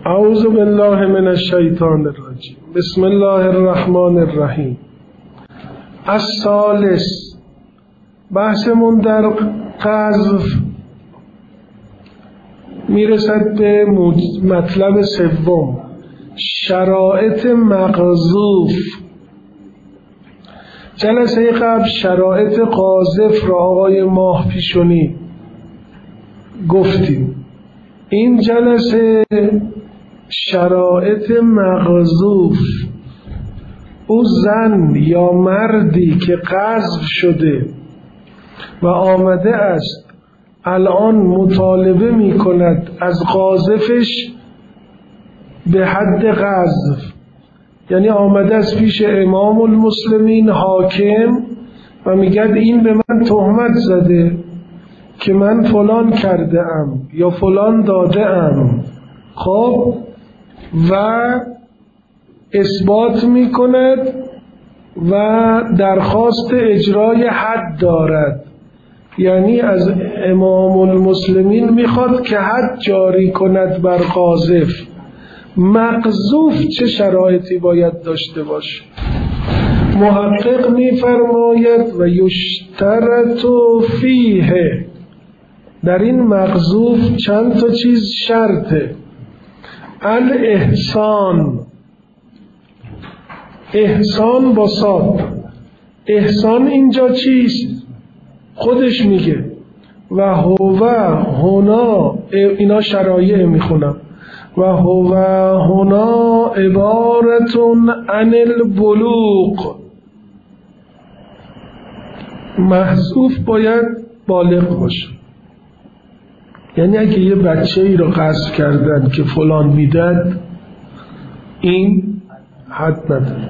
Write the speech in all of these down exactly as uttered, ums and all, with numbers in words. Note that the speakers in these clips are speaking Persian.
اعوذ بالله من الشیطان الرجیم. بسم الله الرحمن الرحیم. الثالث، بحثمون در قذف میرسد به مطلب سوم، شرایط مقذوف. جلسه قبل شرایط قاذف را آقای ماه پیشونی گفتیم. این جلسه شرایط مقذوف، او زن یا مردی که قذف شده و آمده است الان مطالبه می کند از قاذفش به حد قذف، یعنی آمده است پیش امام المسلمین حاکم و میگه این به من تهمت زده که من فلان کرده ام یا فلان داده ام، خب و اثبات می کند و درخواست اجرای حد دارد، یعنی از امام المسلمین میخواد که حد جاری کند بر قاذف. مقذوف چه شرایطی باید داشته باشه؟ محقق میفرماید و یشترط فیه، در این مقذوف چند تا چیز شرطه. الاحسان، احسان با صاد. احسان اینجا چیست؟ خودش میگه و هو هنا، اینا شرایع میخونم، و هو هنا عبارتون عن البلوغ. محذوف باید بالغ باشه، یعنی اگه یه بچه ای رو قذف کردن که فلان میداد، این حد نداره.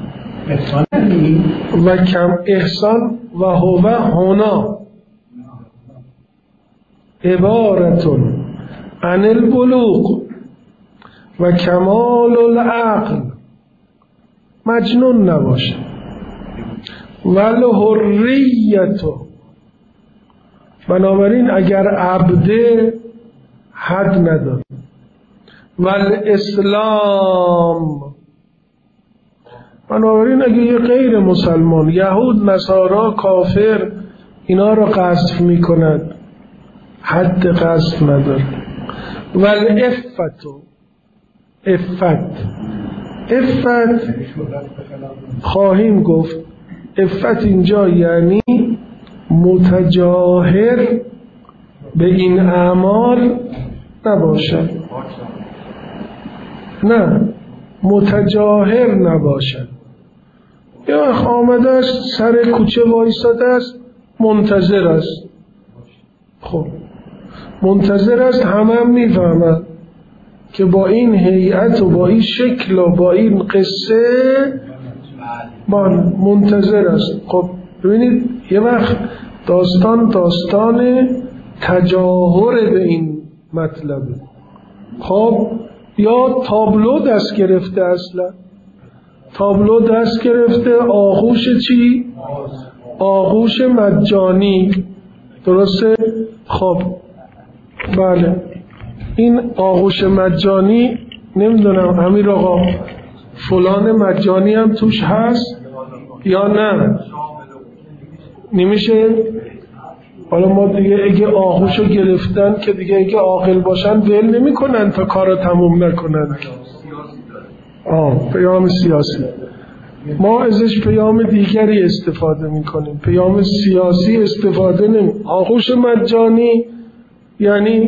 و کم احسان و هو هنا عبارتون عن البلوغ و کمال العقل، مجنون نباشه. والحریتو، بنابراین اگر عبده حد نداره. والاسلام، بنابراین اگه یه غیر مسلمان، یهود، نصارا، کافر اینا رو قذف میکند، حد قذف نداره. والعفتو، عفت. عفت خواهیم گفت، عفت اینجا یعنی متجاهر به این اعمال نباشد، نه متجاهر نباشد. یا آمده است سر کوچه وایساده است منتظر است، خب منتظر است، همه هم میفهمند که با این هیئت و با این شکل و با این قصه منتظر است. خب ببینید یه وقت داستان داستان تجاهر به این مطلبه. خب یا تابلو دست گرفته، اصلا تابلو دست گرفته، آغوش چی؟ آغوش مجانی، درسته؟ خب بله، این آغوش مجانی نمیدونم امیر آقا فلان مجانی هم توش هست یا نه، نمیشه. حالا ما دیگه اگه آغوشو گرفتن که دیگه اگه عاقل باشن ول نمی کنن تا کارو تموم نکنن. آه پیام سیاسی، ما ازش پیام دیگری استفاده میکنیم، پیام سیاسی استفاده نمی. آغوش مجانی یعنی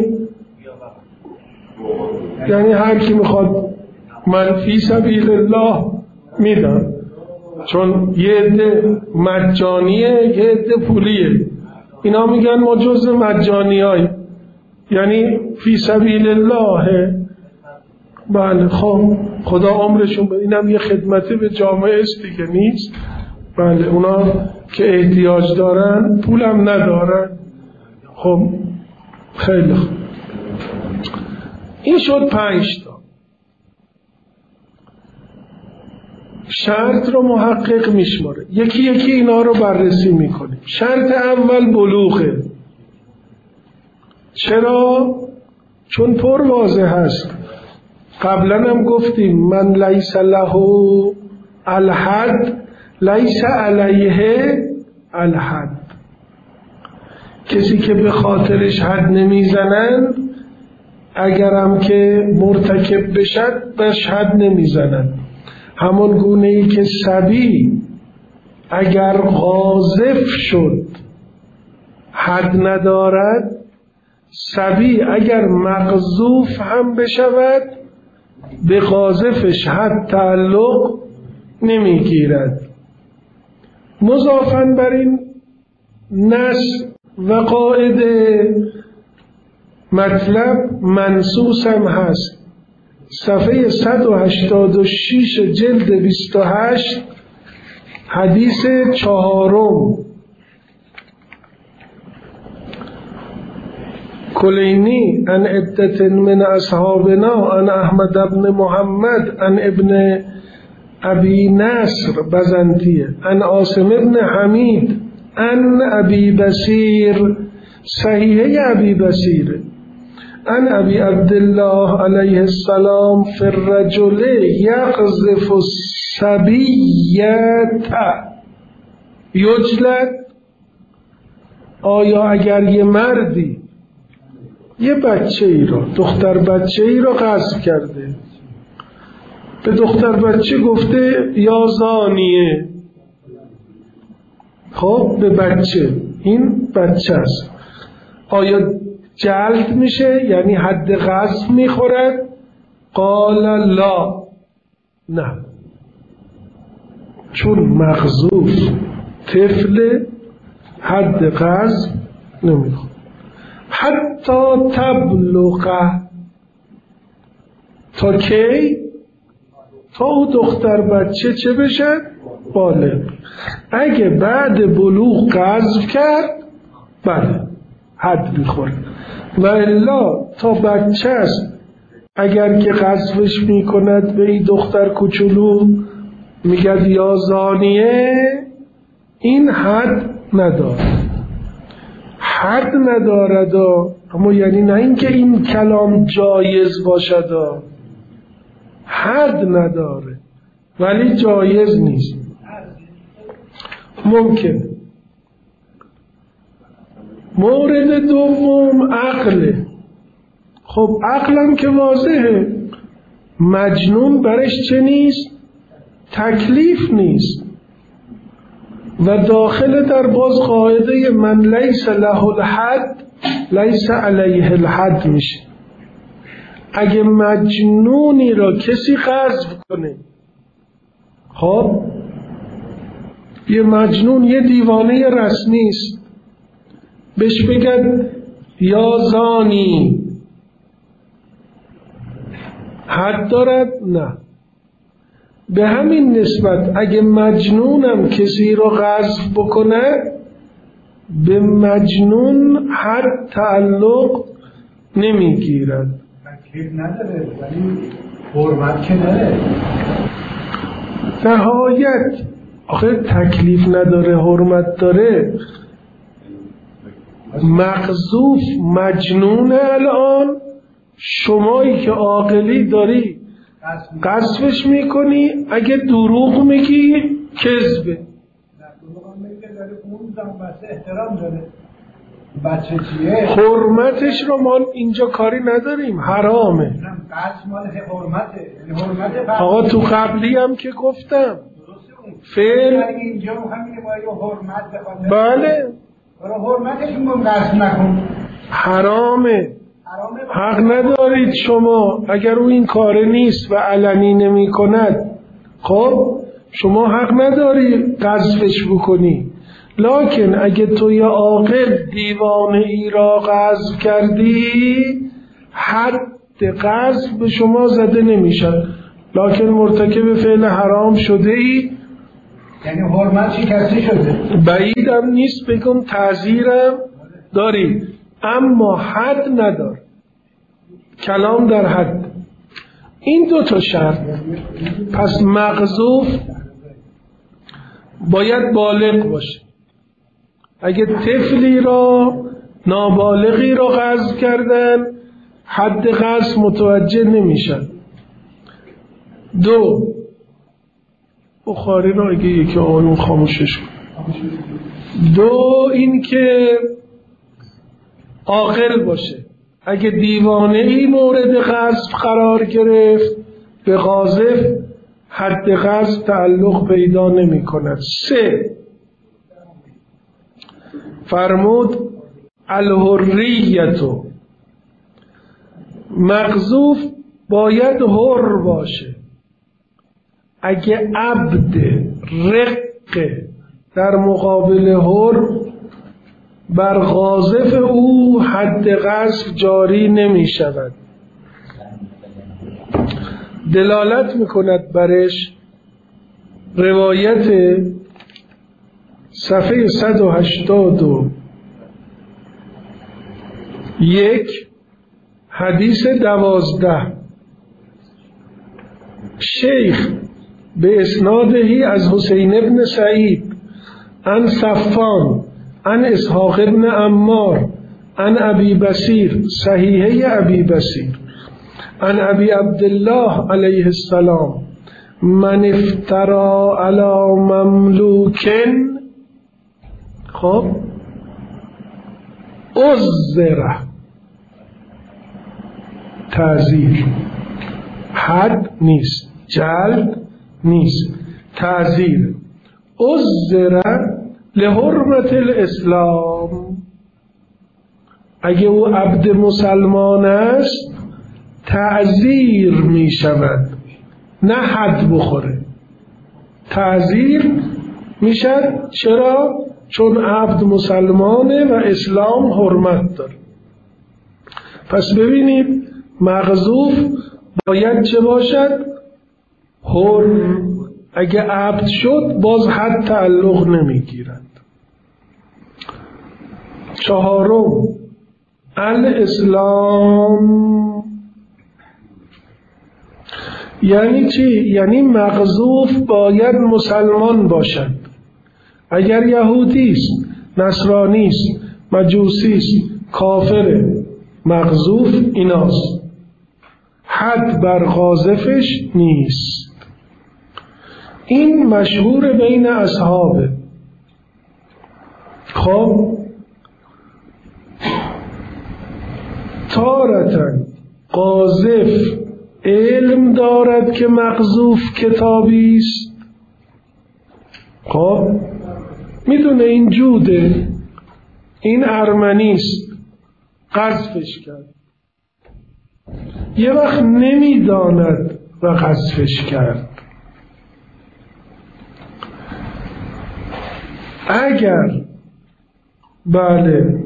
یعنی هر کی میخواد من فی سبیل الله میدم، چون یه عده مجانیه یه عده پولیه. اینا میگن ما جز مجانی های، یعنی فی سبیل الله. بله خب خدا عمرشون بده، اینم یه خدمتی به جامعه است دیگه، نیست؟ بله اونا که احتیاج دارن پولم ندارن. خب خیلی خوب، این شد پنج تا شرط رو محقق میشماره، یکی یکی اینا رو بررسی میکنه. شرط اول بلوغه. چرا؟ چون پر واضح هست قبلا هم گفتیم من لیس له الحد لیس علیه الحد، کسی که به خاطرش حد نمیزنن اگرم که مرتکب بشد بهش حد نمیزنن. همون گونه ای که صبی اگر قاذف شد حد ندارد، صبی اگر مقذوف هم بشود به قاذفش حد تعلق نمیگیرد. مضافاً بر این نص و قاعده مطلب منصوص هم هست. صفحه صد و هشتاد و شش جلد بیست و هشت حدیث چهارم، کلینی ان عدت من اصحابنا ان احمد بن محمد ان ابن ابی نصر بزنتیه ان عاصم ابن حمید ان ابی بصیر، صحیحه ابی بصیر، ان ابی عبدالله علیه السلام فی الرجل یقذف الصبیت یجلد. آیا اگر یه مردی یه بچه ای را، دختر بچه ای را قذف کرده، به دختر بچه گفته یا زانیه، خب به بچه، این بچه است، آیا جلد میشه یعنی حد قذف میخورد؟ قال لا، نه، چون مقذوف طفل حد قذف نمیخورد. حتی تبلغ، تا کی؟ تا او دختر بچه چه بشد؟ بالغ. اگه بعد بلوغ قذف کرد بله حد میخوره، و الا تا بچه است اگر که قذفش میکند به این دختر کوچولو میگد یا زانیه، این حد ندارد. حد ندارد اما یعنی نه اینکه این کلام جایز باشد، حد نداره ولی جایز نیست، ممکن. مورد دوم عقله. خب عقلم که واضحه، مجنون برش چه نیست؟ تکلیف نیست و داخل در باز قاعده من لیس له الحد لیس علیه الحد میشه. اگه مجنونی را کسی قذف کنه، خب یه مجنون یه دیوانه رسمی است، بهش بگد یا زانی، حد دارد؟ نه. به همین نسبت اگه مجنونم کسی رو قذف بکنه به مجنون حد تعلق نمیگیرد. تکلیف نداره ولی حرمت که نداره. نهایت آخه تکلیف نداره حرمت داره. مقذوف مجنون الان، شمایی که عاقلی داری قذفش میکنی، اگه دروغ میگی کذبه. احترام داره. بچه چیه؟ حرمتش رو ما اینجا کاری نداریم، حرامه. قذف مال حرمته. آقا تو قبلی هم که گفتم فعل اینجا همینه باید حرمت بخواد. بله. برای حرمتش میگم قذف نکن. حرامه. حق ندارید شما، اگر او این کار نیست و علنی نمی کند، خب شما حق نداری قذفش بکنی. لکن اگه تو یا عاقل دیوانه ای را قذف کردی، حد قذف به شما زده نمیشد، لکن مرتکب فعل حرام شده ای، یعنی حرمت شکسته شده. بعیدم نیست بگم تعزیرم داری، اما حد ندار. کلام در حد. این دو تا شرط. پس مقذوف باید بالغ باشه. اگه طفلی را، نابالغی را قذف کردن، حد قذف متوجه نمیشن. دو، بخاری را اگه یکی آنون خاموشش کن. دو، این که عاقل باشه. اگه دیوانه ای مورد قذف قرار گرفت به قاذف حد قذف تعلق پیدا نمی کند. سه، فرمود الحریتو، مقذوف باید حر باشه. اگه عبد رق در مقابل حر، بر قاذف او حد قذف جاری نمی شود. دلالت می کند برش روایت صفحه صد و هشتاد و یک حدیث دوازده، شیخ به اسنادهی از حسین ابن سعید عن صفان عن اسحاق ابن عمار عن ابی بصیر، صحیحه ابی بصیر، عن ابی عبدالله علیه السلام، من افترا علی مملوکن خب عذره، تعزیر، حد نیست، جلد نیست، تعزیر، عذره لحرمت الاسلام. اگه او عبد مسلمان است تعزیر می شود، نه حد بخوره، تعزیر می شود. چرا؟ چون عبد مسلمانه و اسلام حرمت داره. پس ببینید مقذوف باید چه باشد؟ حر. اگه عبد شد باز حد تعلق نمی گیرد. چهارم الاسلام، یعنی چی؟ یعنی مقذوف باید مسلمان باشد. اگر یهودی است، نصرانی است، مجوسی است، کافر، مقذوف ایناست، حد بر قاذفش نیست. این مشهور بین اصحابه. خب تارتن قاذف علم دارد که مقذوف کتابی است، خب میدونه این جوده، این ارمنی است، قذفش کرد. یه وقت نمیداند و قذفش کرد. اگر بله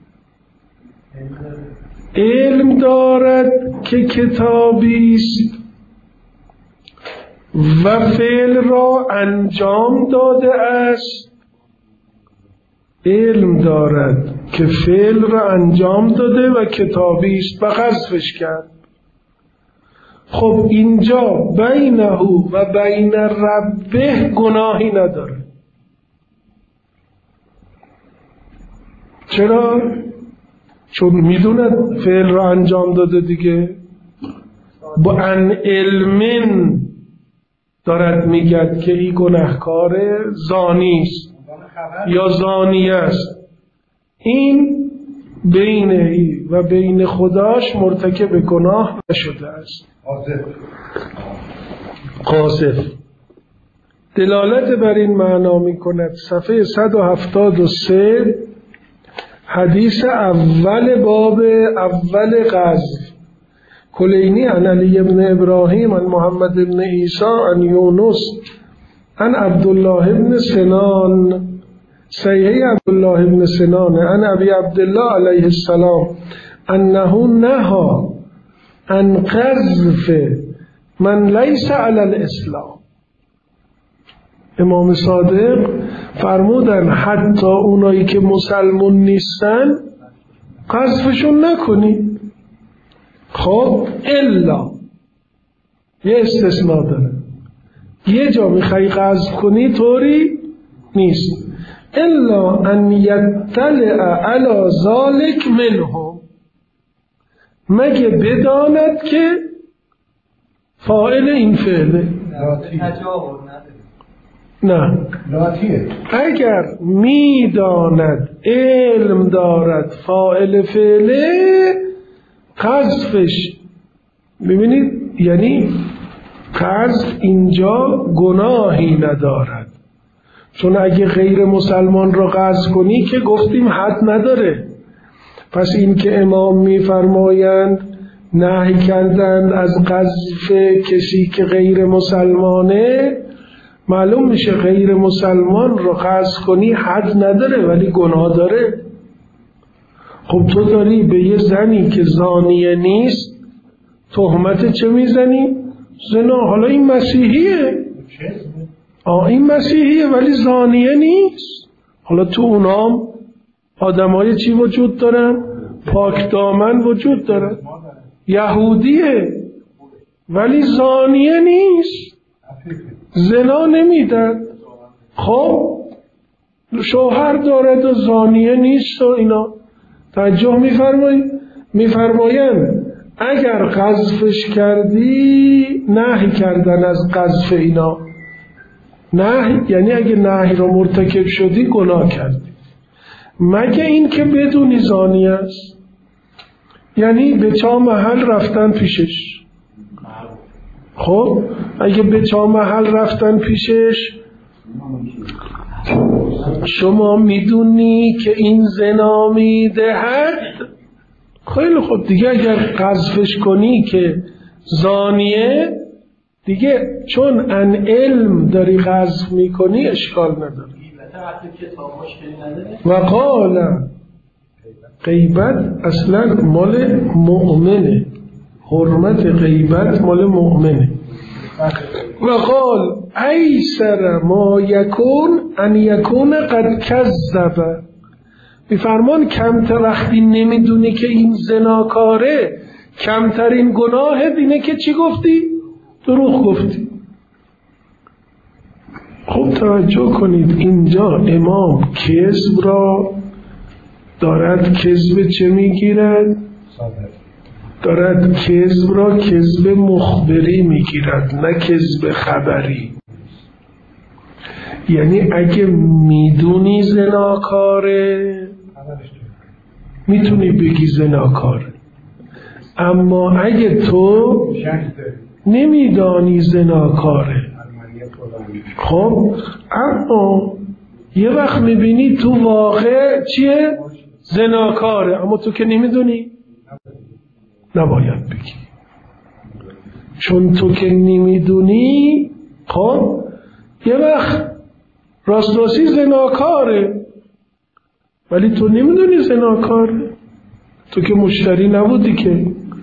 علم دارد که کتابی است و فعل را انجام داده است، علم دارد که فعل را انجام داده و کتابی است و قذفش کرد، خب اینجا بینه و بین ربه گناهی نداره. چرا؟ چون میدوند فعل را انجام داده دیگه. با ان علمن دارد میگد که این گناهکار زانی است یا زانی است. این بین ای و بین خداش مرتکب گناه نشده است. قاذف دلالت بر این معنا می کند. صفحه صد و هفتاد و سه حدیث اول باب اول قذف، کلینی عن علی ابن ابراهیم عن محمد ابن عیسی عن یونس عن عبدالله ابن سنان، صحیح عبدالله ابن سنان، عن ابی عبدالله علیه السلام انه نهی عن قذف من لیس علی الاسلام. امام صادق فرمودن حتی اونایی که مسلمون نیستن قذفشون نکنی. خب الا یه استثناء داره، یه جا میخوای قذف کنی طوری نیست، الا ان یطلع علی ذلک منهم، مگه بداند که فاعل این فعله. نه لاتیه. اگر میداند علم دارد فاعل فعله قذفش، ببینید یعنی قذف اینجا گناهی ندارد، چون اگه غیر مسلمان را قذف کنی که گفتیم حد نداره. پس این که امام میفرمایند نهی کردند از قذف کسی که غیر مسلمانه، معلوم میشه غیر مسلمان رو قذف کنی حد نداره ولی گناه داره. خب تو داری به یه زنی که زانیه نیست تهمت چه میزنی؟ زنا. حالا این مسیحیه، آه این مسیحیه ولی زانیه نیست. حالا تو اونام آدمای چی وجود دارن؟ پاک دامن وجود دارن. یهودیه ولی زانیه نیست، زنا نمیدن. خب شوهر دارد و زانیه نیست و اینا. توجه میفرمایید؟ میفرمایند اگر قذفش کردی نهی کردن از قذف اینا. نهی یعنی اگه نهی رو مرتکب شدی گناه کردی، مگه این که بدونی زانیه است. یعنی به چا محل رفتن پیشش. خب اگه به چا محل رفتن پیشش شما میدونی که این زنا میدهد، خیلی خوب دیگه اگر قذفش کنی که زانیه دیگه، چون ان علم داری قذف میکنی اشکال نداره. و قال غیبت اصلا مال مؤمنه، حرمت غیبت مال مؤمنه. و قال ایسر ما یکون ان یکون قد کذب. میفرمان کمتر وقتی نمیدونی که این زناکاره، کمترین گناهت اینه که چی گفتی؟ دروغ گفتی. خوب توجه کنید اینجا امام کذب را دارد کذب چه میگیرد؟ دارد کذب را کذب مخبری میگیرد نه کذب خبری. یعنی اگه میدونی زناکاره میتونی بگی زناکاره، اما اگه تو نمیدانی زناکاره، خب اما یه وقت میبینی تو واقع چیه؟ زناکاره، اما تو که نمیدونی نباید بگی، چون تو که نمیدونی. خب یه وقت راست راستی زناکاره ولی تو نمیدونی زناکاره، تو که مشتری نبودی که.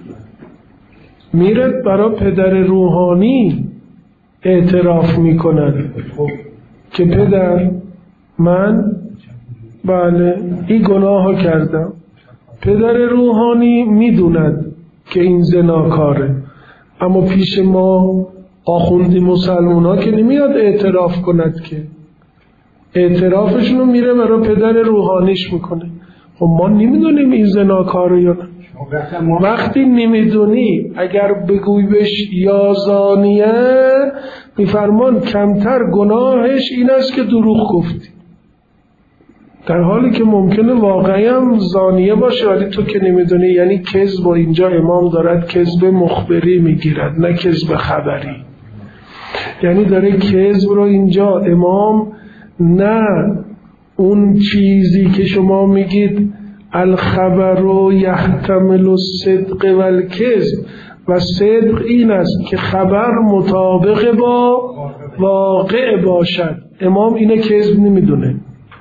میرد برای پدر روحانی اعتراف میکنن که پدر من بله این گناه ها کردم. پدر روحانی میدوند که این زناکاره، اما پیش ما آخوندی مسلمان ها که نمیاد اعتراف کند که، اعترافشونو میره برای پدر روحانیش میکنه. خب ما نمیدونیم این زناکاره یا نه. وقتی نمیدونی اگر بگوی بهش یا زانیه، میفرمان کمتر گناهش این است که دروغ گفتی، در حالی که ممکنه واقعی هم زانیه باشه ولی تو که نمیدونی. یعنی کذب، و اینجا امام دارد کذب مخبری میگیرد نه کذب خبری. یعنی داره کذب رو اینجا امام نه اون چیزی که شما میگید الخبر یحتمل الصدق والکذب، و صدق این است که خبر مطابق با واقع باشد. امام اینه کذب نمیدونه،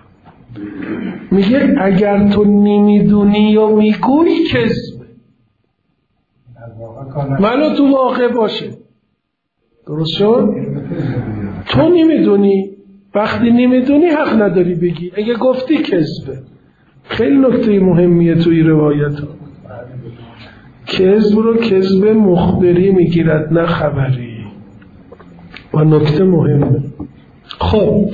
میگه اگر تو نمیدونی یا میگویی کذب ولو تو واقع باشه. درست شد؟ تو نمیدونی، وقتی نمیدونی حق نداری بگی. اگه گفتی کذبه. خیلی نکته مهمیه توی روایت ها. کذب رو کذب مخبری میگیرد نه خبری، و نکته مهمه. خب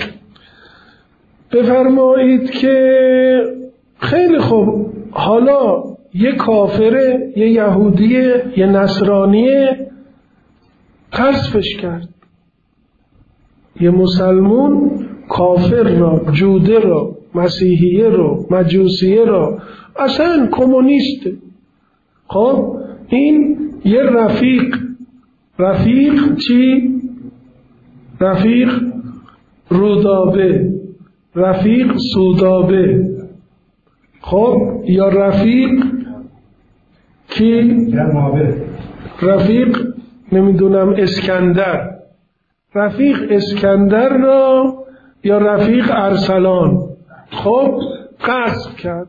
بفرمایید که خیلی خوب، حالا یه کافره، یه یهودیه، یه نصرانیه، حذفش کرد. یه مسلمون کافر را، جوده را، مسیحیه را، مجوسیه را، اصلا کمونیسته. خب این یه رفیق، رفیق چی؟ رفیق رودابه، رفیق سودابه، خب یا رفیق کی؟ رفیق نمیدونم اسکندر، رفیق اسکندر را یا رفیق ارسلان، خب غصب کرد.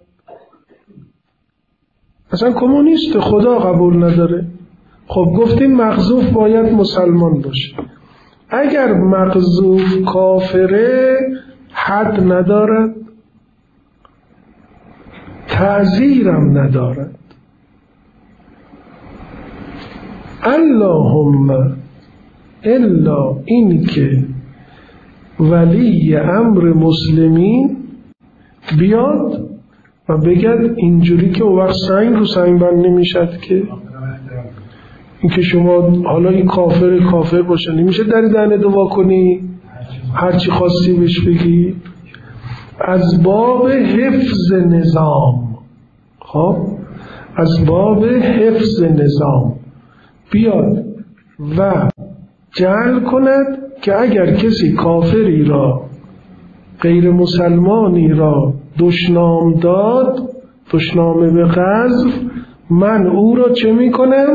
اصلا کمونیست، خدا قبول نداره. خب گفتین مغضوب باید مسلمان باشه. اگر مغضوب کافره حد ندارد، تعزیرم ندارد. اللهم الا این که ولی امر مسلمین بیاد و بگد اینجوری که او وقت سنگ رو سنگ بند نمیشد که این که شما حالا این کافر کافر باشه نمیشه در دهنه دعا کنی هرچی خواستی بهش بگی. از باب حفظ نظام، خب از باب حفظ نظام بیاد و جعل کند که اگر کسی کافری را، غیر مسلمانی را دشنام داد، دشنامه به قذف، من او را چه می کنم؟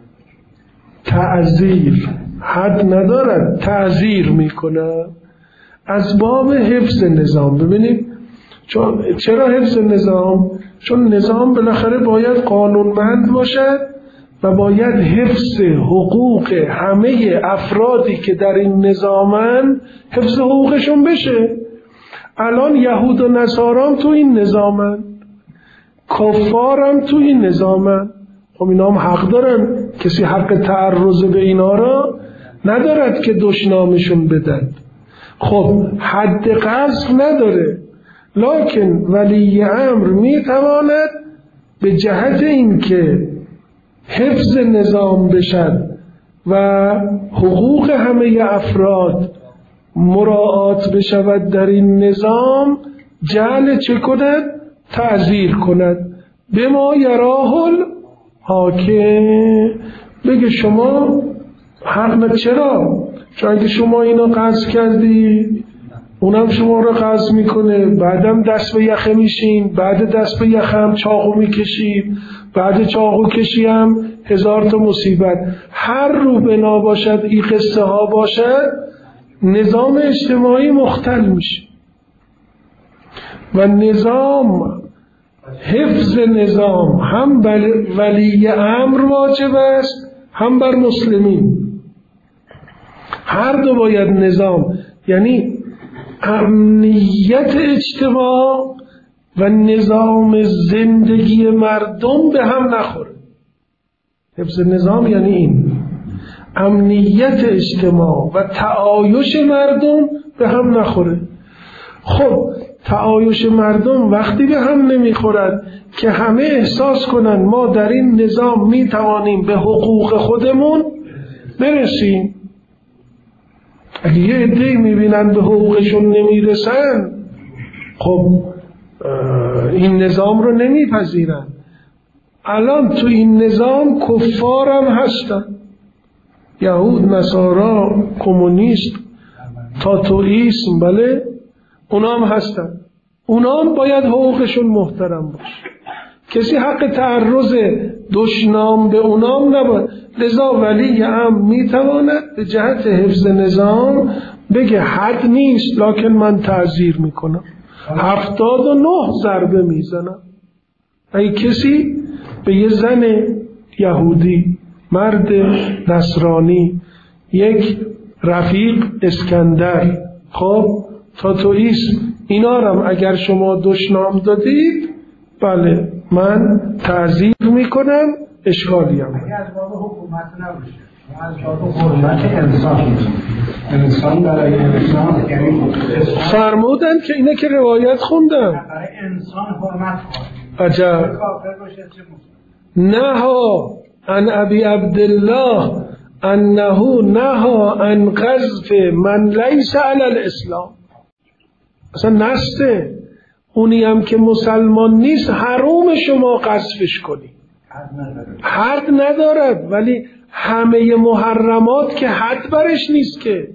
تعزیر، حد ندارد، تعزیر می کنم. از باب حفظ نظام. ببینید چرا حفظ نظام؟ چون نظام بالاخره باید قانونمند باشد و باید حفظ حقوق همه افرادی که در این نظامن حفظ حقوقشون بشه. الان یهود و نصارام تو این نظامن، کفارم تو این نظامن. خب اینا هم حق دارن، کسی حق تعرض به اینا را ندارد که دشنامشون بدن. خب حد قذف نداره، لکن ولی امر میتواند به جهت این که حفظ نظام بشد و حقوق همه افراد مراعات بشود در این نظام، جعل چه کند؟ تعزیر کند. به ما یراه الحاکم، بگه شما حق نه. چرا؟ چون اگه شما اینا قصد کردی اونم شما رو قصد میکنه، بعدم دست به یخه میشین، بعد دست به یخه هم چاقو میکشید، بعد چاقو کشی هم هزار تا مصیبت. هر رو بنا باشد این قصه ها باشد، نظام اجتماعی مختل میشه و نظام، حفظ نظام هم ولی امر واجب است هم بر مسلمین. هر دو باید نظام، یعنی امنیت اجتماع و نظام زندگی مردم به هم نخوره. حفظ نظام یعنی این، امنیت اجتماع و تعایش مردم به هم نخوره. خب تعایش مردم وقتی به هم نمیخورد که همه احساس کنن ما در این نظام میتوانیم به حقوق خودمون برسیم. اگه یه عده‌ای میبینن به حقوقشون نمیرسن، خب این نظام رو نمیپذیرن. الان تو این نظام کفار هم هستن، یهود، نصارا، کمونیست، تاتوئیسم، بله اونا هم هستن. اونا هم باید حقوقشون محترم باشه. کسی حق تعرض دشنام به اونا هم نباید. لذا ولی امر میتواند به جهت حفظ نظام بگه حد نیست، لکن من تعزیر میکنم، هفتاد و نه ضربه میزنم. اگه کسی به یه زن یهودی، مرد نصرانی، یک رفیق اسکندر، خب تاتوئیسم، اینا رو اگر شما دشنام دادید، بله من تعزیر میکنم، اشکالی هم اگر از باب حکومت نباشه، از باب حرمت انسان، انسان برای انسان، یعنی فرمودن که اینه که روایت خوندم برای انسان حرمت کنه. عجب. کافر باشه چه مسلمان؟ نه ها، عن ابی عبدالله انه نها عن قذف من لیس علی الاسلام. اصلا نسته اونی هم که مسلمان نیست حرام شما قذفش کنی، حد ندارد. ولی همه محرمات که حد برش نیست که.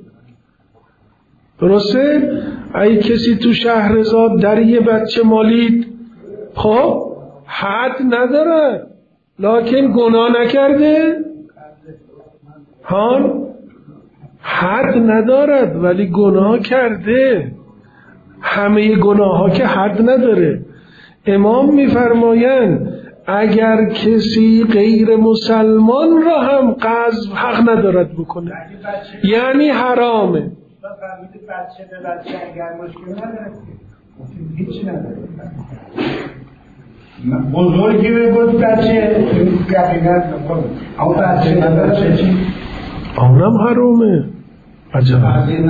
درسته؟ ای کسی تو شهرزاد در یه بچه مالید، خب حد ندارد، لکن گناه نکرده، ها حد ندارد ولی گناه کرده. همه گناه ها که حد نداره. امام میفرمایند اگر کسی غیر مسلمان را هم قذف حق ندارد بکنه، یعنی حرامه. بچه به بچه اگر مشکل نداره هیچی نداره. بزرگی به بود بچه گفیدن نکنه، اما بچه نداره چی؟ اونم حرامه. عجب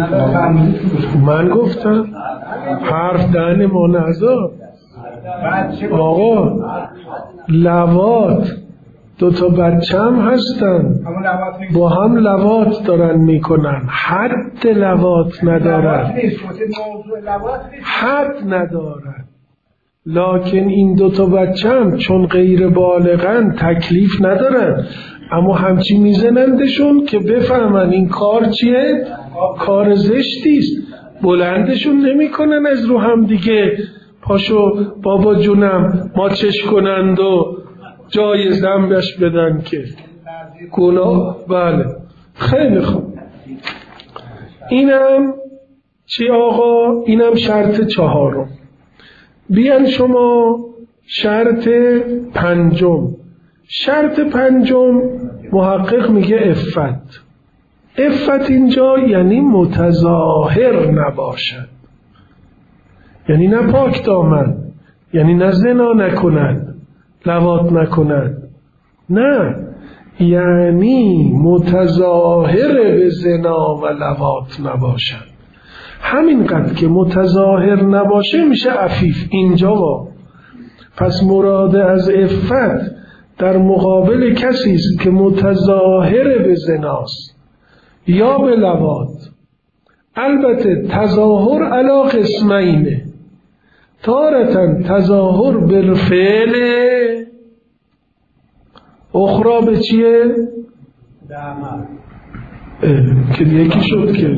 من گفتم حرف دهن ما نذار. آقا لواط دو تا بچه هم هستن با هم لواط دارن میکنن، حد لواط ندارن، حد ندارن. لکن این دو تا بچه هم چون غیر بالغن تکلیف ندارن، اما همچی میزنندشون که بفهمن این کار چیه، کار زشتیست. بلندشون نمیکنن از رو هم دیگه، پاشو بابا جونم ماچش کنند و جای ذنبش بدن که گناه. بله خیلی خوب. اینم چی آقا؟ اینم شرط چهارم. بیان شما شرط پنجم. شرط پنجم محقق میگه عفت. عفت اینجا یعنی متظاهر نباشد، یعنی نه پاک دامن، یعنی نه زنا نکند، لواط نکند، نه، یعنی متظاهر به زنا و لواط نباشد. همینقدر که متظاهر نباشه میشه عفیف اینجا با. پس مراد از عفت در مقابل کسی است که متظاهر به زناست یا به لواط. البته تظاهر علی قسمینه، تارتن تظاهر بالفعل، اخرى به چیه؟ به عمل. که یکی شد که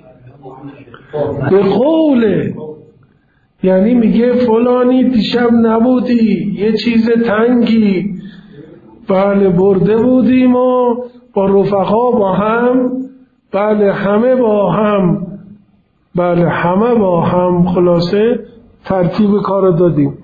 به قوله، یعنی میگه فلانی دیشب نبودی، یه چیز تنگی بله برده بودیم و با رفقا با هم، بله همه با هم، بله همه با هم، خلاصه ترتیب کار دادیم.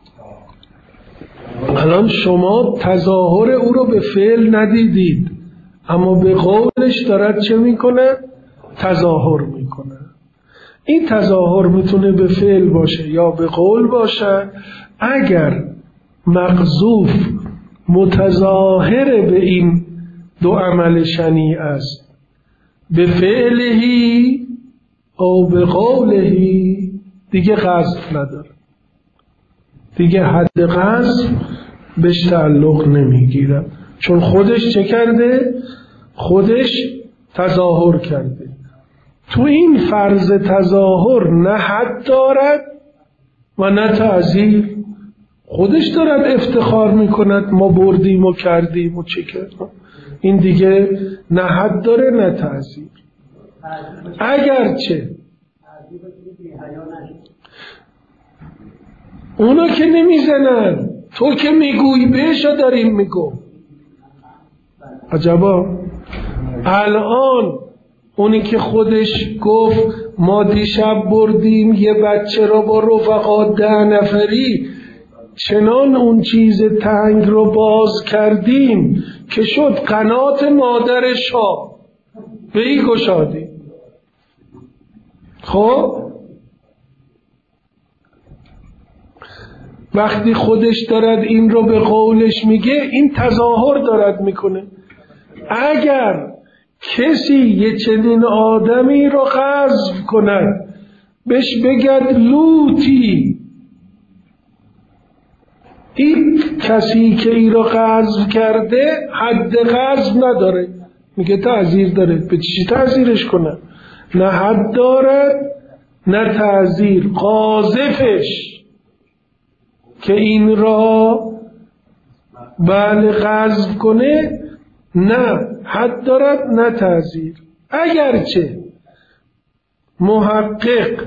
الان شما تظاهر او رو به فعل ندیدید، اما به قولش دارد چه میکنه؟ تظاهر میکنه. این تظاهر میتونه به فعل باشه یا به قول باشه. اگر مقذوف متظاهر به این دو عمل شنیع است، به فعلهی او به قولهی، دیگه قذف نداره، دیگه حد قذف بهش تعلق نمیگیره، چون خودش چه کرده؟ خودش تظاهر کرده. تو این فرض تظاهر نه حد دارد و نه تعزیر. خودش دارد افتخار میکند ما بردیم و کردیم و چه کردیم. این دیگه نه حد داره نه تعزیر. اگرچه اونا که نمیزنن، تو که میگویی بهشا داریم میگو. عجبا. الان اونی که خودش گفت ما دیشب بردیم یه بچه را با رفقا ده نفری، چنان اون چیز تنگ رو باز کردیم که شد قنات مادر شاه، به ای گشادیم. خب وقتی خودش دارد این رو به قولش میگه، این تظاهر دارد میکنه. اگر کسی یه چنین آدمی رو قذف کند، بهش بگد لوتی، این کسی که این رو قذف کرده حد قذف نداره، میگه تعزیر داره. به چی تعزیرش کنه؟ نه حد دارد نه تعزیر. قاذفش که این را بله قذف کنه نه حد دارد نه تعزیر. اگرچه محقق،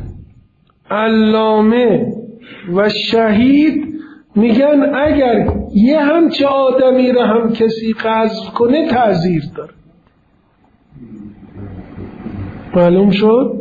علامه و شهید میگن اگر یه همچه آدمی را هم کسی قذف کنه تعزیر داره. معلوم شد؟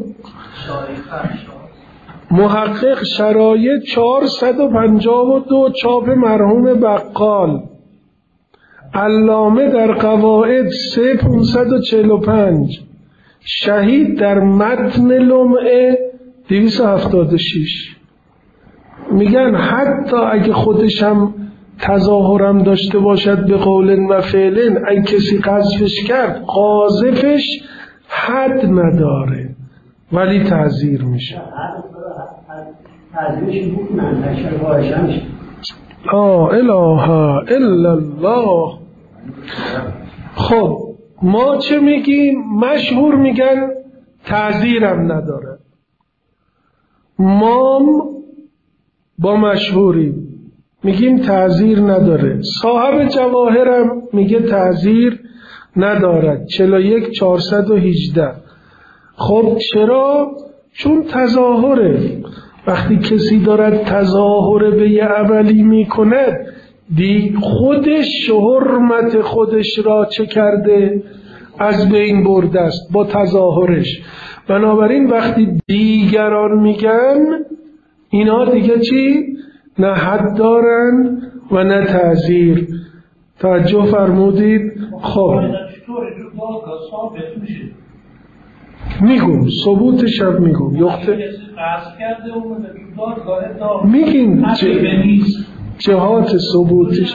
محقق شرایط چهارصد و پنجاه و دو چاپ مرحوم بقال، علامه در قواعد سه پونصد و چهل و پنج، شهید در متن لمعه دویست و هفتاد و شش. میگن حتی اگه خودشم تظاهرم داشته باشد به قول و فعل، اگه کسی قذفش کرد قاذفش حد نداره ولی تعزیر میشه. تعزیرش بکنن نشه باشن میشه. آه اله الا الله. خب ما چه میگیم؟ مشهور میگن تعزیرم نداره. مام با مشهوریم میگیم تعزیر نداره. صاحب جواهرم میگه تعزیر ندارد. چهل و یک چهارصد و هجده. خب چرا؟ چون تظاهره. وقتی کسی دارد تظاهر به یه عملی میکند دی خودش حرمت خودش را چه کرده؟ از بین برده است با تظاهرش. بنابراین وقتی دیگران میگن اینا دیگه چی؟ نه حد دارن و نه تعزیر. توجه فرمودید؟ خب میگم ثبوتش هم میگم یخته میگیم جهات ثبوتش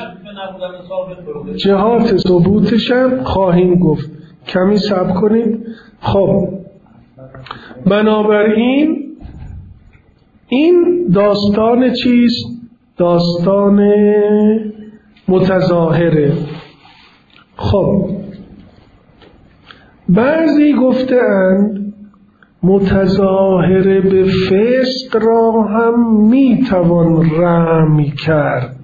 جهات ثبوتش هم خواهیم گفت. کمی صبر کنید. خب بنابراین این داستان چیست؟ داستان متظاهره. خب بعضی گفتند متظاهره به فسق را هم میتوان رمی کرد،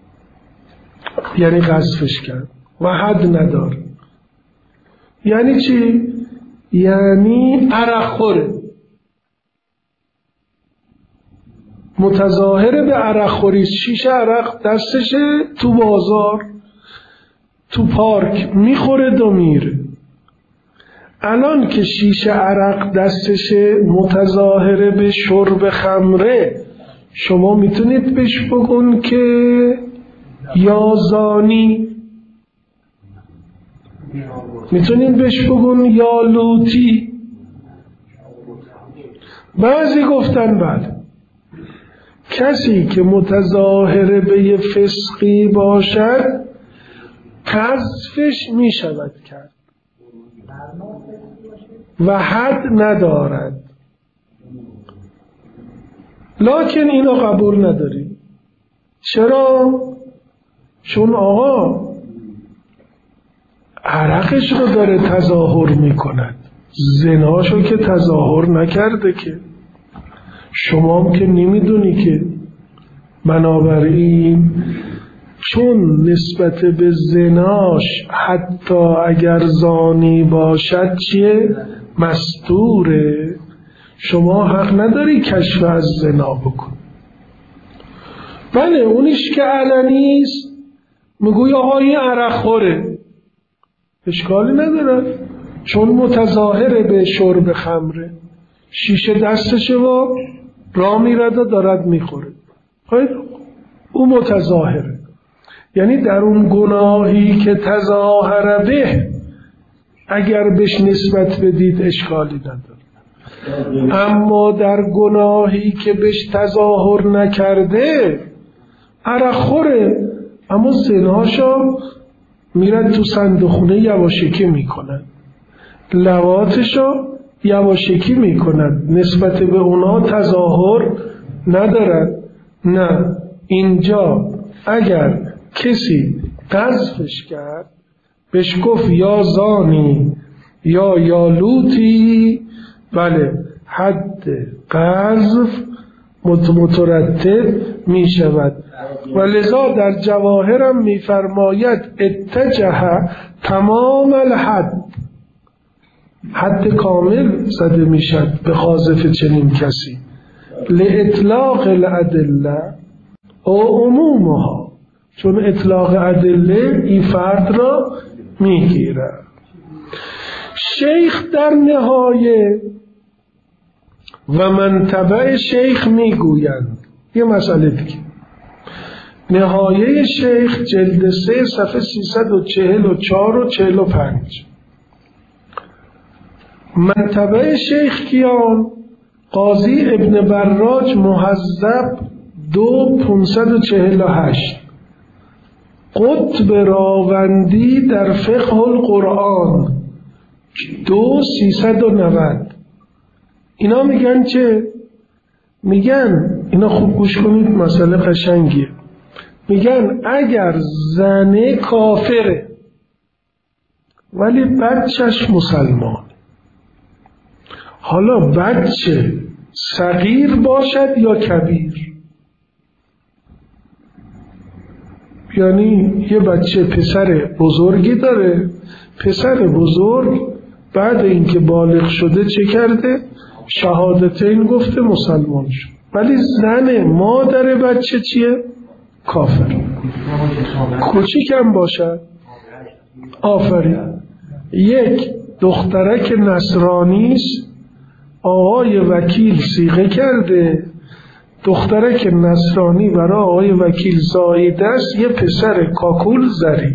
یعنی قذفش کرد و حد نداره. یعنی چی؟ یعنی عرق خوره. متظاهره به عرق خوری، شیشه عرق دستشه تو بازار تو پارک میخوره و میره. الان که شیشه عرق دستشه متظاهره به شرب خمره، شما میتونید بهش بگون که یا زانی، میتونید بهش بگون یا لوطی. بعضی گفتن بله، کسی که متظاهره به یه فسقی باشد قذفش میشود کرد و حد ندارد. لکن اینو قبول نداریم. چرا؟ چون آقا عرقش رو داره تظاهر میکند، زناشو که تظاهر نکرده که، شما هم که نمیدونی که. بنابراین چون نسبت به زناش حتی اگر زانی باشد چیه؟ مستوره، شما حق نداری کشف از زنا بکن. بله اونیش که علنیست میگوی آقا این عرق خوره، اشکالی نداره، چون متظاهره به شرب خمره، شیشه دستشه و را میرده دارد میخوره، او متظاهره. یعنی در اون گناهی که تظاهر به اگر بهش نسبت بدید اشکالی نداره. اما در گناهی که بهش تظاهر نکرده عرق خوره، اما زناشو میرن تو صندوقخونه یواشکی میکنن، لواتشو یواشکی میکنن، نسبت به اونا تظاهر ندارن. نه، اینجا اگر کسی قذفش کرد بهش گفت یا زانی یا یا لوطی، بله حد قذف مترتب می شود. و لذا در جواهرم می فرماید اتجه تمام الحد، حد کامل زده می شد به قاذف چنین کسی، لاطلاق الادله او عمومها، چون اطلاق ادله این فرد را می گیرد. شیخ در نهایه و منتبع شیخ می گویند یه مسئله دیگه. نهایه شیخ جلد سه صفحه سیصد و چهل و چهار و چهل و پنج. منتبع شیخ کیان؟ قاضی ابن براج محذب دو پونصد و چهل و هشت، قطب راوندی در فقه القرآن دو سیصد و نود. اینا میگن چه؟ میگن، اینا خوب گوش کنید مسئله قشنگیه، میگن اگر زنه کافره ولی بچهش مسلمان، حالا بچه صغیر باشد یا کبیر، یعنی یه بچه پسر بزرگی داره، پسر بزرگ بعد اینکه بالغ شده چه کرده؟ شهادتین گفته مسلمان شد، ولی زن مادر بچه چیه؟ کافر. کوچیکم باشد. آفرین. یک دخترک نصرانی است، آقای وکیل صیغه کرده، دخترک نصرانی برای آقای وکیل زایده است، یه پسر کاکول زری.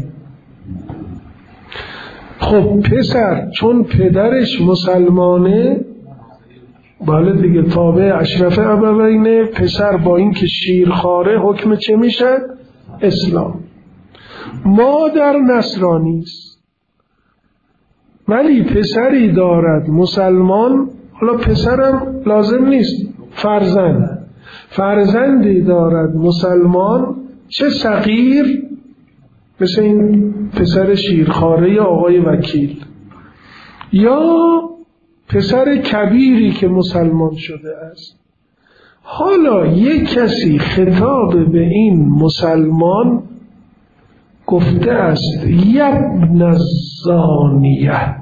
خب پسر چون پدرش مسلمانه، بله دیگه تابع اشرف ابوینه، پسر با این که شیرخواره حکم چه میشه؟ اسلام. مادر نصرانی است ولی پسری دارد مسلمان، حالا پسرم لازم نیست، فرزند فرزندی دارد مسلمان، چه صغیر مثل این پسر شیرخواره یا آقای وکیل، یا پسر کبیری که مسلمان شده است. حالا یک کسی خطاب به این مسلمان گفته است یبن الزانیه،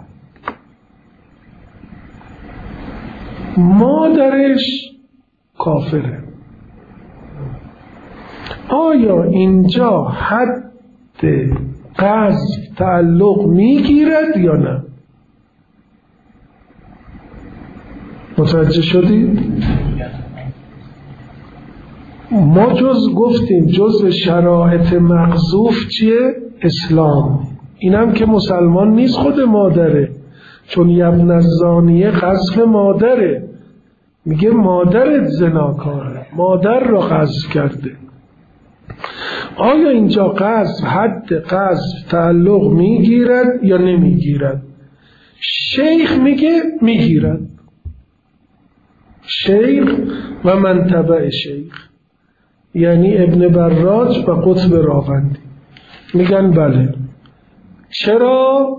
مادرش کافره. آیا اینجا حد قذف تعلق میگیرد یا نه؟ متوجه شدید؟ ما جز گفتیم جز شرایط مقذوف چیه؟ اسلام. اینم که مسلمان نیست خود مادره، چون یبن الزانیه قذف مادره، میگه مادرت زناکاره، مادر را قذف کرده. آیا اینجا قذف حد قذف تعلق میگیرد یا نمیگیرد؟ شیخ میگه میگیرد. شیخ و منتبع شیخ یعنی ابن براج و قطب راوندی میگن بله. چرا؟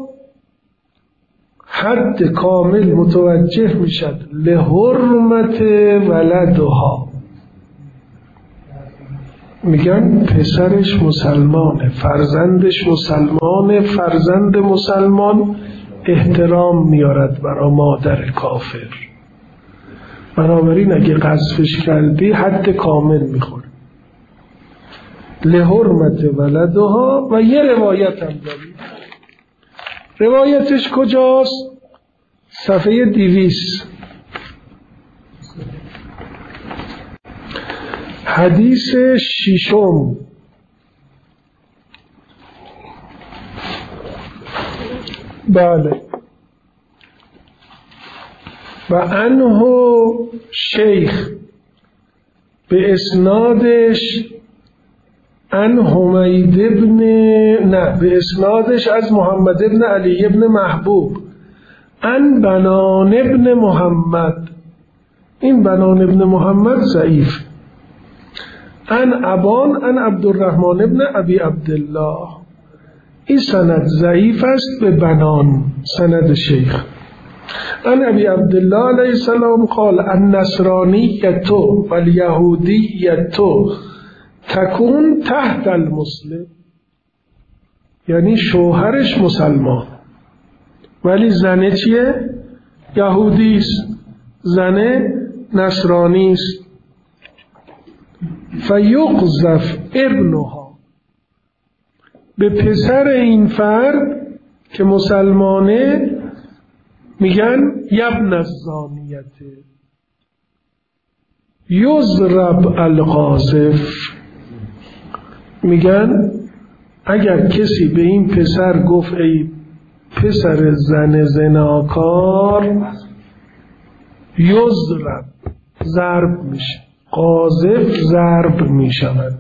حد کامل متوجه میشد لحرمت ولدها، میگن پسرش مسلمانه، فرزندش مسلمانه، فرزند مسلمان احترام میارد برای مادر کافر، بنابراین اگه قذفش کردی حد کامل میخوره. لحرمت ولدها. و یه روایت هم داریم، روایتش کجاست؟ صفحه دویست، حدیث ششم. بله. و عنه شیخ به اسنادش ان حمید ابن نه به اسنادش از محمد ابن علی ابن محبوب ان بنان ابن محمد، این بنان ابن محمد ضعیف، ان ابان ان عبدالرحمن ابن ابی عبدالله، این سند ضعیف است به بنان سند شیخ. ان ابی عبدالله علیه السلام قال النصرانیت والیهودیت تکون تحت المسلم، یعنی شوهرش مسلمان ولی زنه چیه؟ یهودی است، زنه نصرانی است. فیقذف ابنها، به پسر این فرد که مسلمانه میگن یبن الزانیت، یضرب القاذف، میگن اگر کسی به این پسر گفت ای پسر زن زناکار، یضرب ضرب میشه، قاذف ضرب میشود.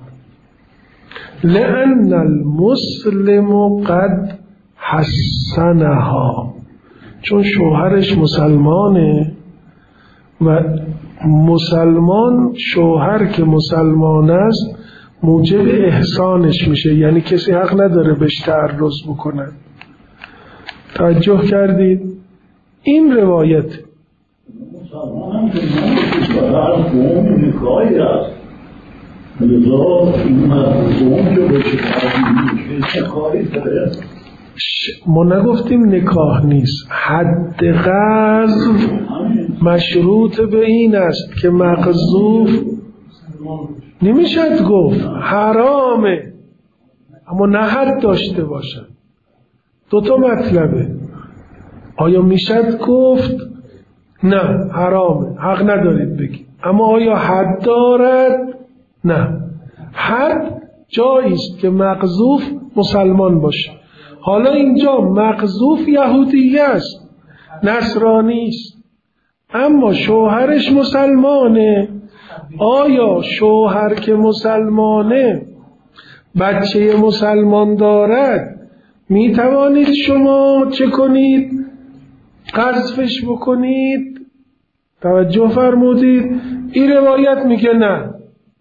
لأن المسلم قد حسنها، چون شوهرش مسلمانه و مسلمان شوهر که مسلمان است موجب احسانش میشه، یعنی کسی حق نداره بهش تعرض بکنه. توجه کردید؟ این روایت مسلمان هم که من هر قوم نکاهی هست، لذا این قوم که باشه نکاهی داره. ما نگفتیم نکاح نیست، حد قذف مشروط به این است که مقذوف نمیشد گفت حرامه، اما نه حد داشته باشد. دو تا مطلبه، آیا میشد گفت نه حرامه حق ندارید بگید، اما آیا حد دارد؟ نه، حد جاییست که مقذوف مسلمان باشه. حالا اینجا مقذوف یهودی است، نصرانی است، اما شوهرش مسلمانه. آیا شوهر که مسلمانه بچه مسلمان دارد می توانید شما چه کنید؟ قذفش بکنید؟ توجه فرمودید؟ این روایت میگه نه،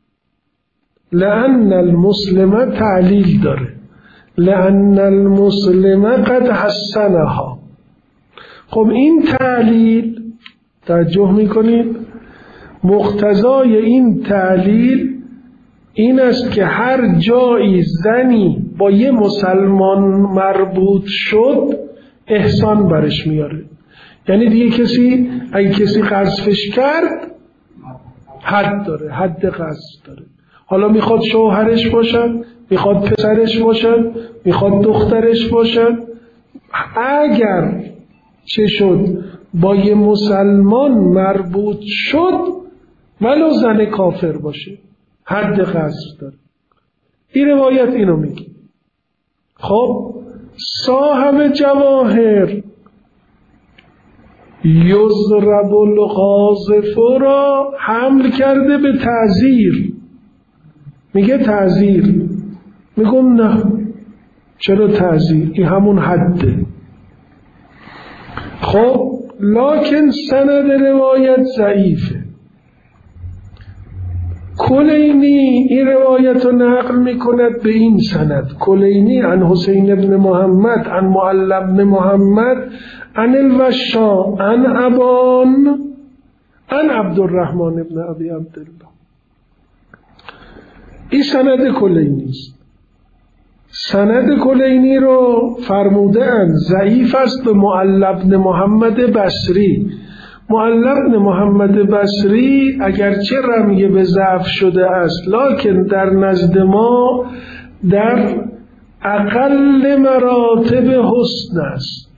لأن المسلم تعلیل داره، لأن المسلم قد حسنها. خب این تعلیل توجه میکنید؟ مقتضای این تعلیل این است که هر جایی زنی با یه مسلمان مربوط شد احسان برش میاره. یعنی دیگه کسی اگه کسی قذفش کرد حد داره، حد قذف داره. حالا میخواد شوهرش باشد، میخواد پسرش باشد، میخواد دخترش باشد، اگر چه شد با یه مسلمان مربوط شد ولو زن کافر باشه حد قذف داره. این روایت اینو میگه. خب صاحب جواهر یضرب القاذف را حمل کرده به تعزیر، میگه تعزیر. میگم نه، چرا تعزیر؟ این همون حده. خب لکن سند روایت ضعیفه. کلینی این روایت رو نقل میکند به این سند، کلینی عن حسین ابن محمد عن معل ابن محمد عن الوشا عن ابان عن عبدالرحمن ابن ابی عبدالله. این سند کلینی است. سند کلینی رو فرموده اند ضعیف است به معل ابن محمد بصری. معل ابن محمد بصری اگرچه رمی به ضعف شده است، لکن در نزد ما در اقل مراتب حسن است.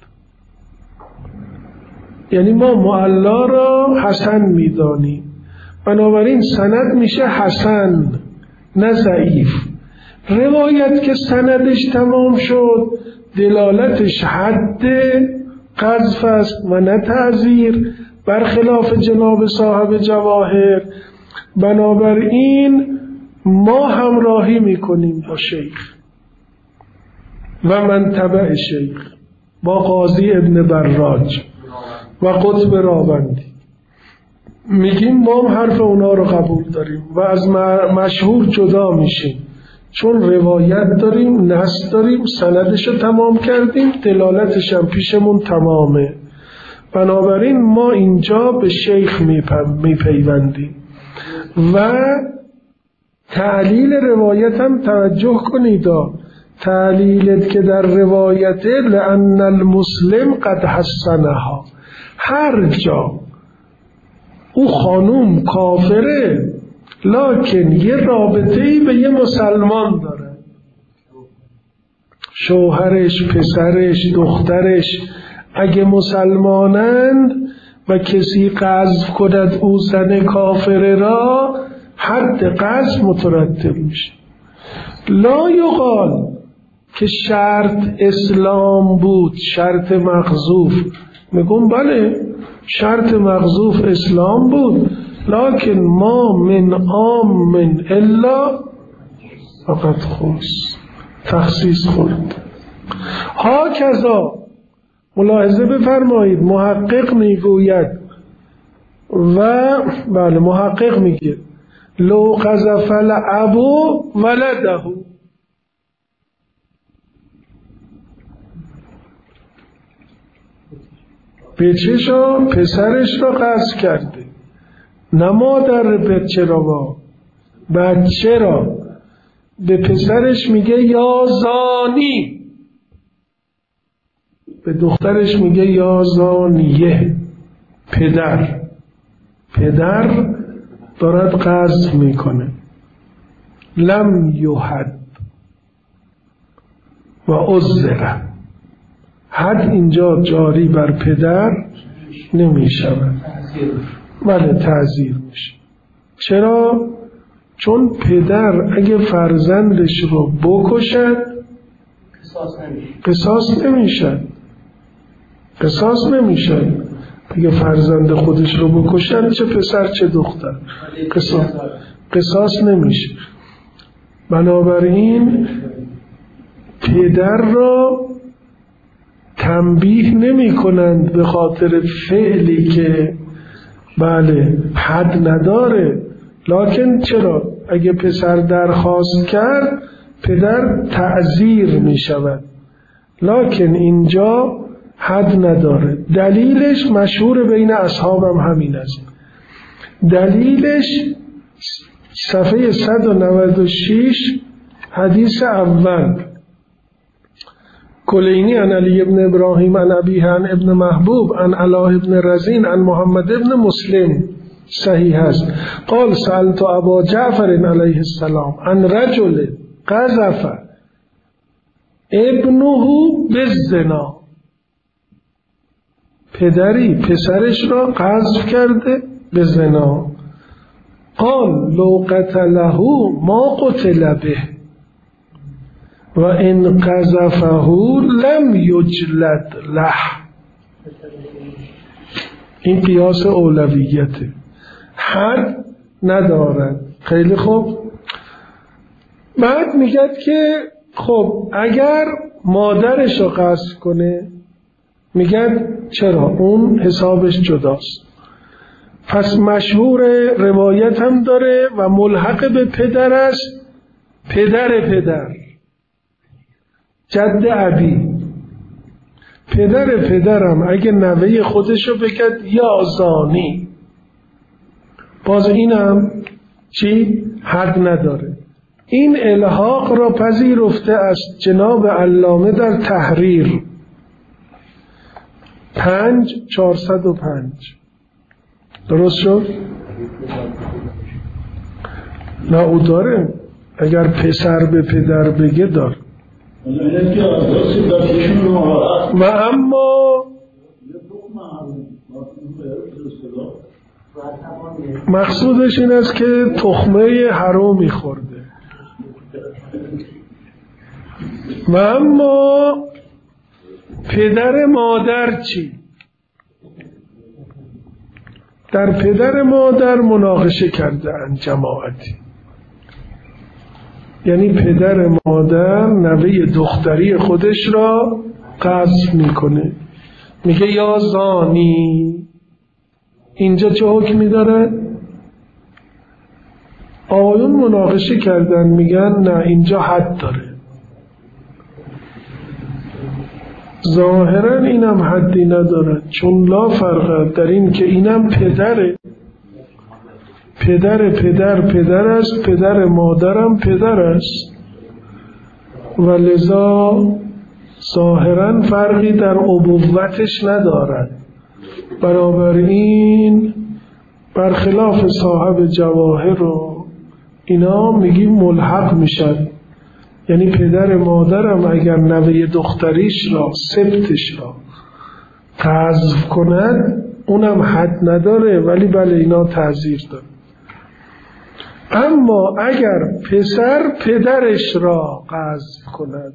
یعنی ما معلا را حسن میدانیم، بنابراین سند میشه حسن نه ضعیف. روایت که سندش تمام شد دلالتش حد قذف است و نه تعزیر، برخلاف جناب صاحب جواهر. بنابراین ما همراهی میکنیم با شیخ و من تبع شیخ، با قاضی ابن براج و قطب راوندی، میگیم ما هم حرف اونا رو قبول داریم و از مشهور جدا میشیم. چون روایت داریم، نص داریم، سندش رو تمام کردیم، دلالتش هم پیشمون تمامه. بنابراین ما اینجا به شیخ میپیوندیم. و تعلیل روایت هم توجه کنید، تعلیلت که در روایت لأن المسلم قد حسنها، هر جا او خانوم کافره لکن یه رابطه‌ای به یه مسلمان داره، شوهرش، پسرش، دخترش اگه مسلمانند و کسی قذف کند او زن کافره را، حد قذف مترتب میشه. لا یقال که شرط اسلام بود، شرط مخزوف. میگم بله شرط مخزوف اسلام بود، لکن ما من عام من الا فقط خص، تخصیص خورد. ها کذا ملاحظه بفرمایید، محقق میگوید و بله محقق میگه لو قذف الابو ولده، بچه‌شو پسرش رو قذف کرده، نه مادر بچه را، با بچه را به پسرش میگه یا زانی، به دخترش میگه یا زانیه. پدر پدر دارد قذف میکنه. لم یحد و عذر، حد اینجا جاری بر پدر نمیشود، بله تعزیر میشه. چرا؟ چون پدر اگه فرزندش رو بکشد قصاص نمیشد، قصاص نمیشد. اگه فرزند خودش رو بکشد، چه پسر چه دختر، قصاص قصاص نمیشه. بنابراین پدر را تنبیه نمی کنند به خاطر فعلی که بله حد نداره، لکن چرا؟ اگه پسر درخواست کرد پدر تعزیر می شود، لکن اینجا حد نداره. دلیلش مشهور بین اصحابم همین است. دلیلش صفحه صد و نود و شش حدیث اول، کلینی عن علی ابن ابراهیم عن ابیه عن ابن محبوب عن علاء ابن رزین عن محمد ابن مسلم، صحیح است. قال سألت ابا جعفر علیه السلام عن رجل قذف ابنه بالزنا، پدری پسرش را قذف کرده به زنا. قال لو قتله ما قتل به و ان قذفه لم یجلد له. این قیاس اولویته، حد ندارد. خیلی خوب. بعد میگد که خب اگر مادرش رو قذف کنه، میگن چرا؟ اون حسابش جداست. پس مشهور روایت هم داره و ملحق به پدر است، پدر پدر، جد ابی. پدر پدرم اگه نوه خودشو بگد یا زانی، باز اینم چی؟ حد نداره. این الحاق را پذیرفته است جناب علامه در تحریر پنج چهارصد و پنج. درست شد؟ نه او داره، اگر پسر به پدر بگه دار. و اما مقصودش این است که تخمه حرومی خورده. و اما پدر مادر چی؟ در پدر مادر مناقشه کردن جماعتی، یعنی پدر مادر نوه دختری خودش را قذف میکنه، میگه یا زانی. اینجا چه حکمی داره؟ آقایون مناقشه کردن میگن نه اینجا حد داره. ظاهرا اینم حدی نداره، چون لا فرق در این که اینم پدره، پدر پدر پدر است، پدر مادرم پدر است و لذا ظاهرا فرقی در ابوتش ندارد. بنابراین برخلاف صاحب جواهر رو اینا میگیم ملحق میشد، یعنی پدر مادرم اگر نوه دختریش را سبتش را تعذیب کند اونم حد نداره، ولی بله اینا تعذیر داره. اما اگر پسر پدرش را قذف کند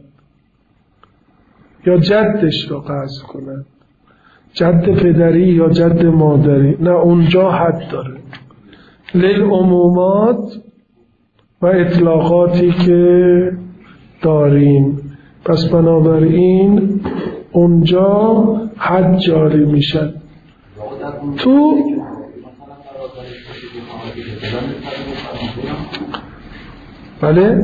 یا جدش را قذف کند، جد پدری یا جد مادری، نه اونجا حد داره. للعمومات و اطلاقاتی که داریم، پس بنابراین اونجا حد جاری میشد. تو بله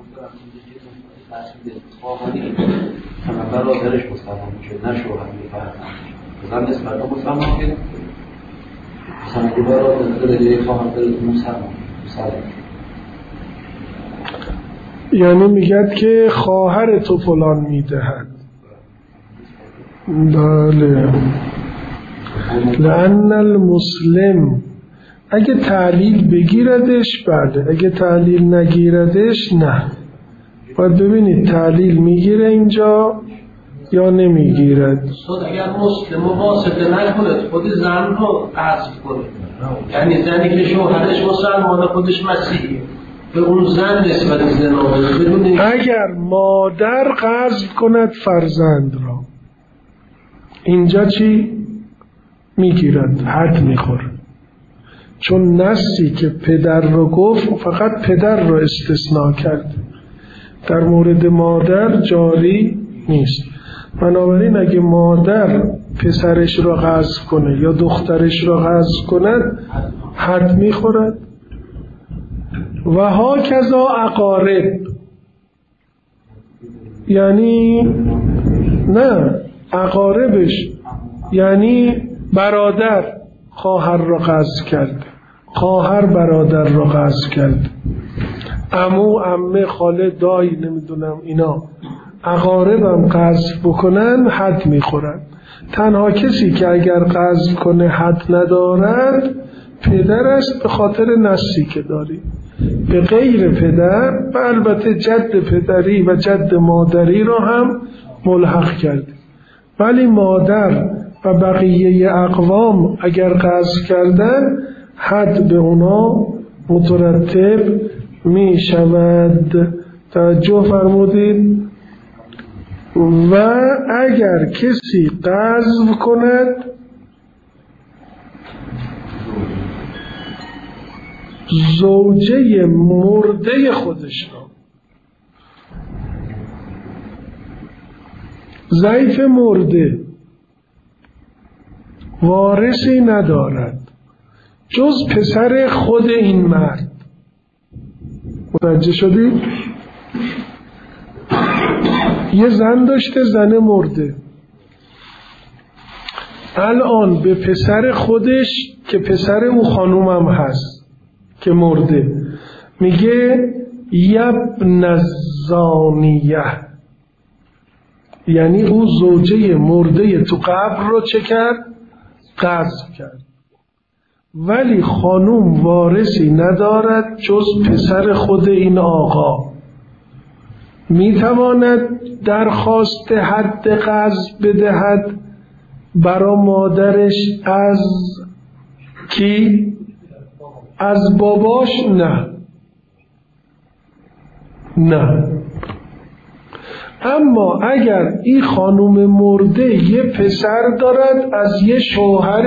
برادرش مسلمان میشه، نه شوهر میفرد نسبت به مسلمان که مثلا اگه برادر داره یک خواهر داره مسلمان مسلمان، یعنی میگد که خواهر تو فلان میدهد. بله. لأن المسلم اگه تعلیل بگیردش بله، اگه تعلیل نگیردش نه. باید ببینید تعلیل میگیره اینجا یا نمیگیرد. صد اگر مسلم واسطه نکنه خود زن رو قذف کنه، یعنی زنی که شوهرش مسلمان خودش مسیحی به اون زن نسبت زنا بدون اگر مادر قذف کند فرزند را، اینجا چی میگیرد؟ حد میخوره، چون نصی که پدر رو گفت فقط پدر رو استثناء کرد، در مورد مادر جاری نیست. بنابراین اگه مادر پسرش را قذف کنه یا دخترش را قذف کند حد میخورد. و ها کذا اقارب، یعنی نه اقاربش، یعنی برادر خواهر را قذف کرد، خواهر برادر را قذف کرد، عمو عمه خاله دایی نمیدونم اینا اقاربم قذف بکنن حد میخورن. تنها کسی که اگر قذف کنه حد ندارد پدر است، به خاطر نصی که داری. به غیر پدر و البته جد پدری و جد مادری را هم ملحق کرد، ولی مادر و بقیه اقوام اگر قذف کردن حد به اونا مترتب می شود. توجه فرمودید. و اگر کسی قذف کند زوجه مرده خودش را، ضعیف مرده وارثی ندارد جز پسر خود این مرد. متوجه شدید؟ یه زن داشته، زن مرده، الان به پسر خودش که پسر او خانومم هست که مرده میگه یبن الزانیه، یعنی او زوجه مرده تو قبر رو چه کرد؟ قذف کرد، ولی خانوم وارثی ندارد جز پسر خود این آقا. میتواند درخواست حد قذف بدهد برا مادرش از کی؟ از باباش؟ نه نه. اما اگر این خانوم مرده یه پسر دارد از یه شوهر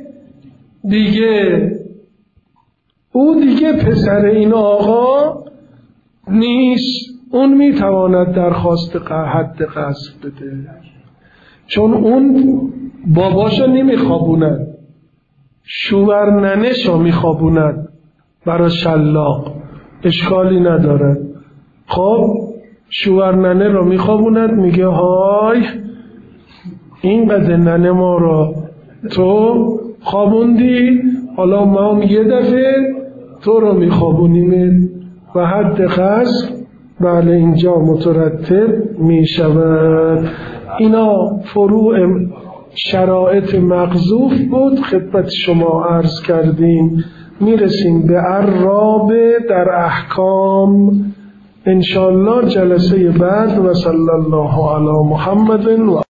دیگه، او دیگه پسر این آقا نیست، اون میتواند درخواست حد قذف بده، چون اون باباشو نمیخوابوند، شوهر ننشو میخوابوند برای شلاق، اشکالی ندارد. خب شوهر ننه رو میخوابوند، میگه های اینقدر ننه ما رو تو خوابوندی، حالا ما هم یه دفعه تو رو میخوابونیم و حد قصد بله اینجا مترتب میشود. اینا فروع شرایط مقذوف بود خدمت شما عرض کردیم. میرسیم به عراب در احکام انشاءالله جلسه بعد. و صلی الله علی محمد و